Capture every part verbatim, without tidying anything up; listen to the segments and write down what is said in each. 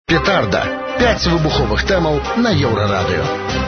Петарда. П'ять вибухових темаў на Еўрарадыё.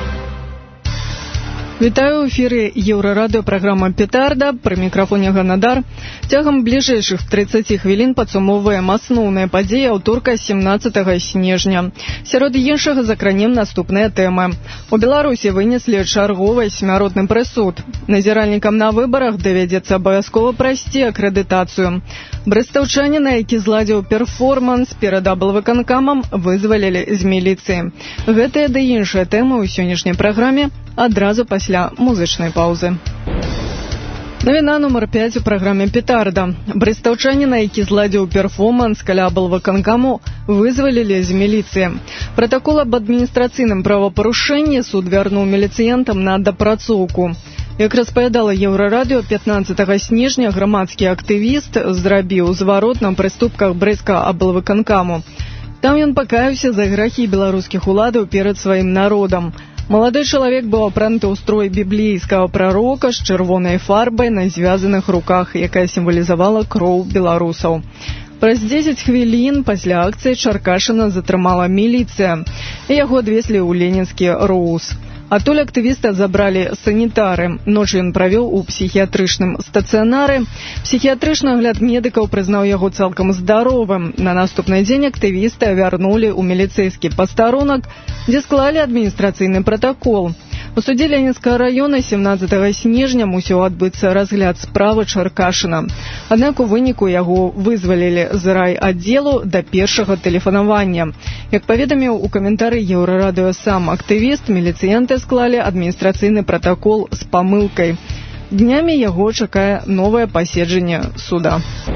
Вітаю ў эфіры Еўрарадыё, праграма «Петарда», пры мікрафоне Ганадар. Цягам бліжэйшых трыццаці хвілін падсумоўваем асноўныя падзеі аўторка сямнаццатага снежня. Сярод іншага закранем наступныя тэмы. У Беларусі вынеслі чарговы смяротны прысуд. Назіральнікам на выбарах давядзецца абавязкова прайсці акрэдытацыю. Брэстаўчаніна, які зладзіў перформанс перад аблвыканкамам, вызвалілі з міліцыі. Гэтыя ды іншыя тэмы ў сённяшняй праграме адразу пасля музычнай паўзы. Навіна нумар пяць у праграме «Петарда». Брэстаўчаніна, які зладзіў перформанс каля аблвыканкаму, вызвалілі з міліцыі. Пратакол аб адміністрацыйным правапарушэнні суд вярнуў міліцыянтам на дапрацоўку. Як распавядала Еўрарадыё, пятнаццатага снежня грамадскі актывіст зрабіў зварот на прыступках брэсцкага аблвыканкаму. Там ён пакаяўся за грахі беларускіх уладаў перад сваім народам. Малады чалавек быў апрануты ў строй біблейскага прарока з чырвонай фарбай на звязаных руках, якая сімвалізавала кроў беларусаў. Праз дзесяць хвілін пасля акцыі Чаркашына затрымала міліцыя, і яго адвезлі ў ленінскі роуз. Адтуль актывіста забралі санітары. Ноч ён правёў у псіхіятрычным стацыянары. Псіхіятрычны агляд медыкаў прызнаў яго цалкам здаровым. На наступны дзень актывіста вярнулі ў міліцэйскі пастарунак, дзе склалі адміністрацыйны пратакол. У судзе Ленінскага раёна сямнаццатага снежня мусіў адбыцца разгляд справы Чаркашына. Аднак у выніку яго вызвалілі з райаддзелу да першага тэлефанавання. Як паведаміў у каментары Еўрарадыё сам актывіст, міліцыянты склалі адміністрацыйны пратакол з памылкай. Днямі яго чакае новае паседжанне суда.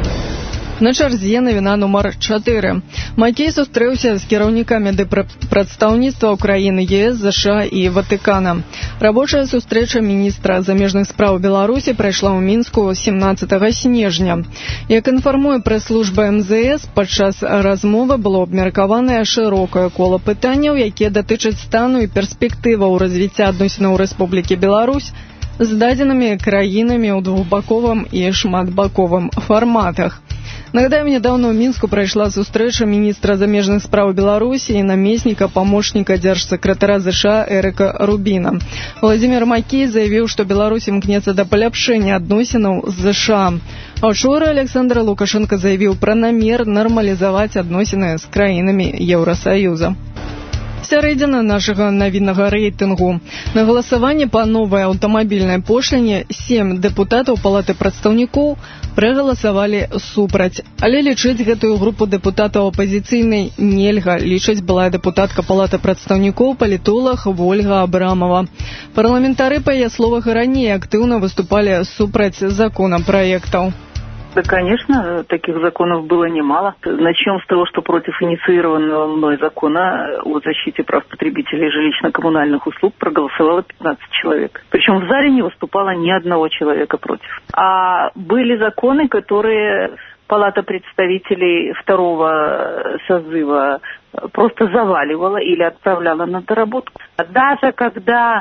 На чарзе навіна нумар чатыры. Макей сустрэўся з кіраўнікамі дыпрадстаўніцтва ўкраіны, ЕС, ЗША і Ватыкана. Рабочая сустрэча міністра замежных спраў Беларусі прайшла ў Мінску сямнаццатага снежня. Як інфармуе прэс-служба эм зэ эс, падчас размовы было абмеркаванае шырокае кола пытанняў, якія датычаць стану і перспектываў развіцця адносінаў Рэспублікі Беларусь з дадзенымі краінамі ў двухбаковым і шматбаковым фарматах. Нагадаем, нядаўна ў Мінску прайшла сустрэча міністра замежных спраў Беларусі і намесніка памочніка дзяржсакратара ЗША Эрыка Рубіна. Владзімір Макей заявіў, што Беларусь імкнецца да паляпшэння адносінаў з ЗША. А учора Александр Лукашенко заявіў пра намер нармалізаваць адносіны з краінамі Еўрасаюза. Сярэдзіна нашага навіннага рэйтынгу. На галасаванне па новай аўтамабільнай пошліне сем дэпутатаў Палаты прадстаўнікоў прагаласавалі супраць. Але лічыць гэтую групу дэпутатаў апазіцыйнай нельга, лічыць былая дэпутатка Палаты прадстаўнікоў палітолог Вольга Абрамова. Парламентары, па яе словах, і раней актыўна выступалі супраць законапраектаў. Да, конечно, таких законов было немало. Начнем с того, что против инициированного мной закона о защите прав потребителей жилищно-коммунальных услуг проголосовало пятнадцать человек. Причем в зале не выступало ни одного человека против. А были законы, которые Палата представителей второго созыва просто заваливала или отправляла на доработку. Даже когда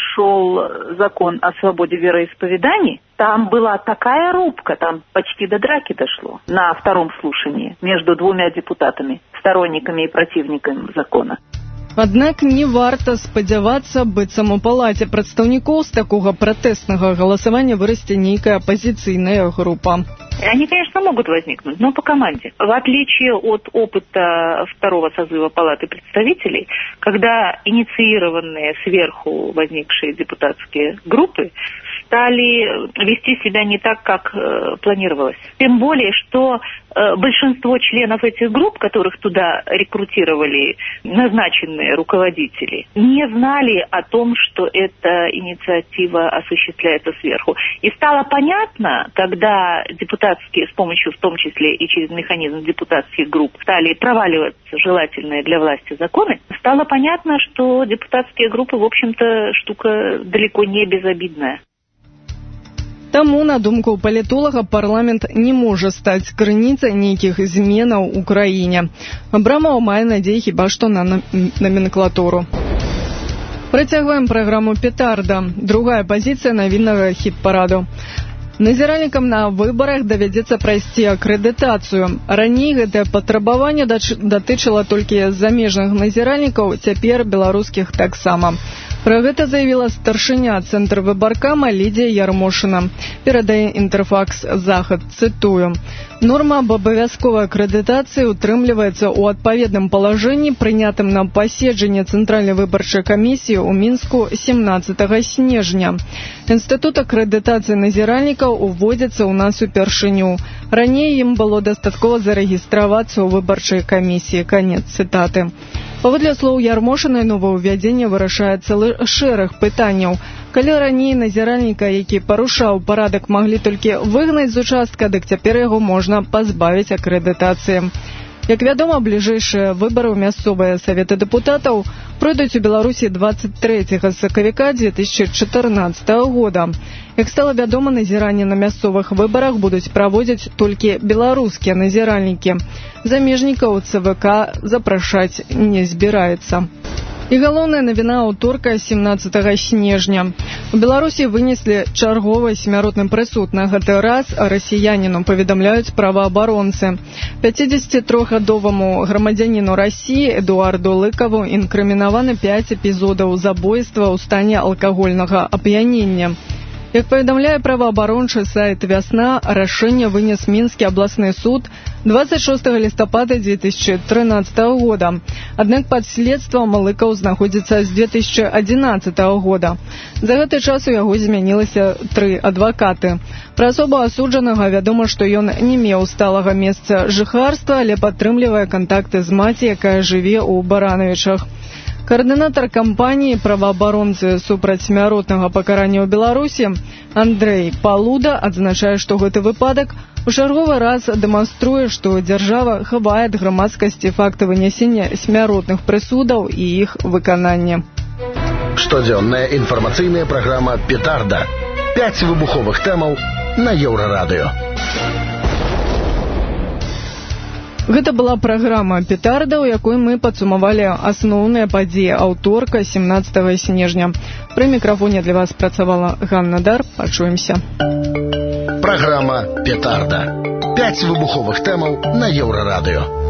шел закон о свободе вероисповеданий, там была такая рубка, там почти до драки дошло на втором слушании между двумя депутатами, сторонниками и противниками закона. Аднак не варта спадзявацца, быццам у Палаце прадстаўнікоў з такога пратэснага галасавання вырасце нейкая апозіцыйная група. Они, конечно, могут возникнуть, но по команде. В отличие от опыта второго созыва Палаты представителей, когда инициированные сверху возникшие депутатские группы стали вести себя не так, как э, планировалось. Тем более, что э, большинство членов этих групп, которых туда рекрутировали назначенные руководители, не знали о том, что эта инициатива осуществляется сверху. И стало понятно, когда депутатские, с помощью в том числе и через механизм депутатских групп, стали проваливаться желательные для власти законы, стало понятно, что депутатские группы, в общем-то, штука далеко не безобидная. Таму, на думку палітолага, парламент не можа стаць крыніцай нейкіх зменаў у краіне. Абрамова мае надзеі хіба што на наменклатуру. Працягваем праграму «Петарда». Другая пазіцыя навіннага хіт-параду. Назіральнікам на выбарах давядзецца прайсці акрэдытацыю. Раней гэтае патрабаванне датычыла толькі замежных назіральнікаў, цяпер беларускіх таксама. Пра гэта заявіла старшыня цэнтра выбаркама Лідія Ярмошына. Перадае Інтэрфакс Захад, цытую. Норма аб абавязковай акрэдытацыі утрымліваецца ў адпаведным палажэнні, прынятым на паседжанні Цэнтральнай выбарчай камісіі ў Мінску семнаццатага снежня. Інстытут акрэдытацыі назіральнікаў уводзіцца ў нас упершыню. Раней ім было дастаткова зарэгістравацца ў выбарчай камісіі. Канец цытаты. Паводле слоў Ярмошынай, новаўвядзенне вырашае цэлы шэраг пытанняў. Калі раней назіральніка, які парушаў парадак, маглі толькі выгнаць з участка, дык цяпер яго можна пазбавіць акрэдытацыі. Як вядома, бліжэйшыя выбары ў мясцовыя саветы дэпутатаў пройдуць у Беларусі дваццаць трэцяга сакавіка дзве тысячы чатырнаццатага года. Як стала вядома, назіранне на мясцовых выбарах будуць праводзіць толькі беларускія назіральнікі. Замежнікаў ЦВК запрашаць не збіраецца. І галоўная навіна аўторка семнаццатага снежня. У Беларусі вынеслі чарговы смяротны прысуд. На гэты раз расіяніну паведамляюць праваабаронцы. пяцідзесятітрохгадоваму грамадзяніну Расіі Эдуарду Лыкаву інкрымінаваны пяць эпізодаў забойства ў стане алкагольнага ап'янення. Як паведамляе праваабарончы сайт «Вясна», рашэнне вынес Мінскі абласны суд дваццаць шостага лістапада дзве тысячы трынаццатага года. Аднак пад следствам Лыкаў знаходзіцца з дзве тысячы адзінаццатага года. За гэты час у яго змянілася тры адвакаты. Пра асобу асуджанага вядома, што ён не меў сталага месца жыхарства, але падтрымлівае кантакты з маці, якая жыве ў Баранавічах. Каардынатар кампаніі праваабаронцы супраць смяротнага пакарання ў Беларусі Андрэй Палуда адзначае, што гэты выпадак у чарговы раз дэманструе, што дзяржава хавае ад грамадскасці факты вынясення смяротных прысудаў і іх выканання. Штодзённая інфармацыйная праграма «Петарда». Пяць выбуховых тэмаў на Еўрарадыё. Гэта была праграма «Петарда», у якой мы падсумавалі асноўныя падзеі аўторка семнаццатага снежня. Пры мікрафоне для вас працавала Ганна Дар. Пачуемся. Праграма «Петарда». Пяць выбуховых тэмаў на Еўрарадыё.